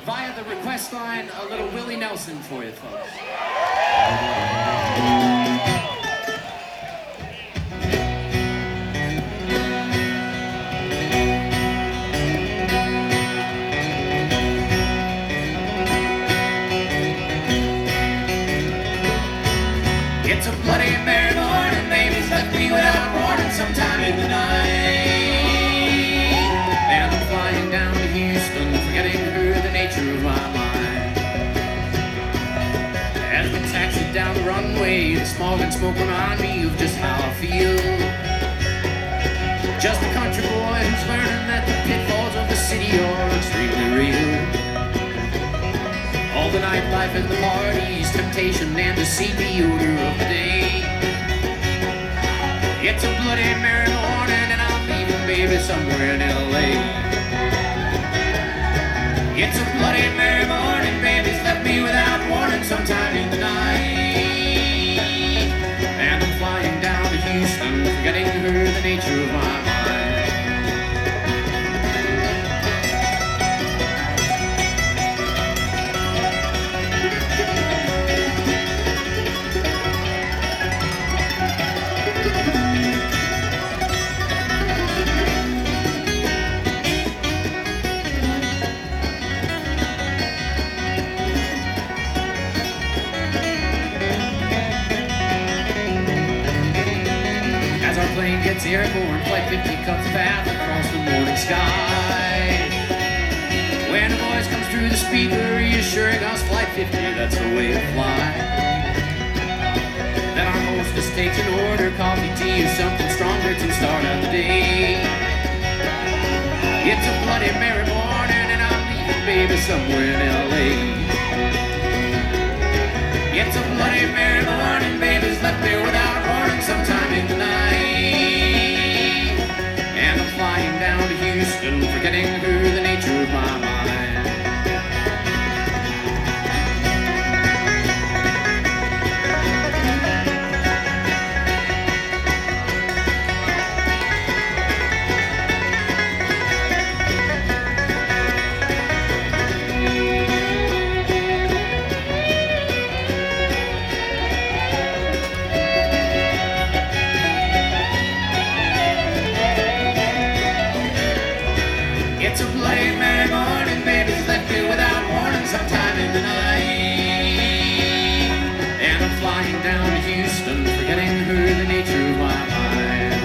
via the request line, a little Willie Nelson for you folks. It's a bloody merry morning, baby's left me without warning sometime in the night. And I'm flying down to Houston, forgetting her, the nature of my mind. As we taxi down the runway, the smog and smoke remind me of just how I feel. Just a country boy who's learning that the pitfalls of the city are extremely real. All the nightlife and the parties, temptation and deceit, the odor of the day. It's a bloody merry morning and I'm leaving baby somewhere in L.A. It's a bloody merry morning, baby's left me without warning sometime in the night. And I'm flying down to Houston, forgetting her, the nature of my mind. Plane gets airborne, flight 50 cuts path across the morning sky. When a voice comes through the speaker reassuring us flight 50, that's the way to fly. Then our hostess takes an order, coffee, tea, or something stronger to start out the day. It's a bloody merry morning and I'm leaving baby somewhere in L.A. It's a bloody merry morning, baby's left me without warning sometime in the night. And I'm flying down to Houston, forgetting her, the nature of my mind. It's a bloody merry morning, baby's left me without warning sometime in the night. And I'm flying down to Houston, forgetting her, the nature of my mind.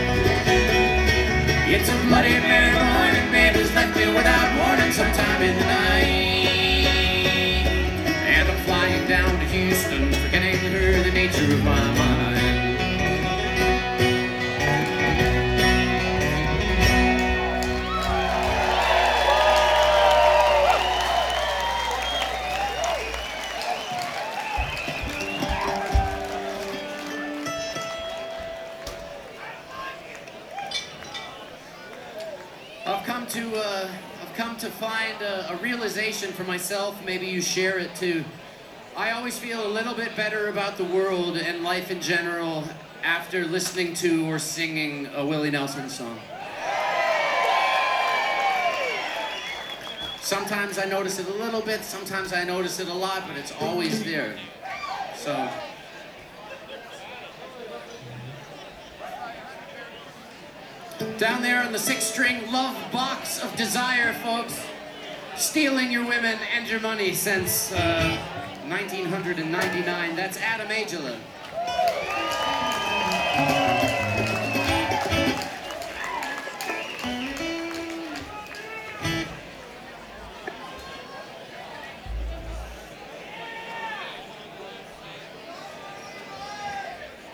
It's a bloody merry morning, baby's left me without warning sometime in the night. And I'm flying down to Houston, forgetting her, the nature of my mind. I've come to find a realization for myself, maybe you share it too. I always feel a little bit better about the world and life in general after listening to or singing a Willie Nelson song. Sometimes I notice it a little bit, sometimes I notice it a lot, but it's always there. So. Down there on the 6-string love box of desire, folks. Stealing your women and your money since 1999. That's Adam Angela.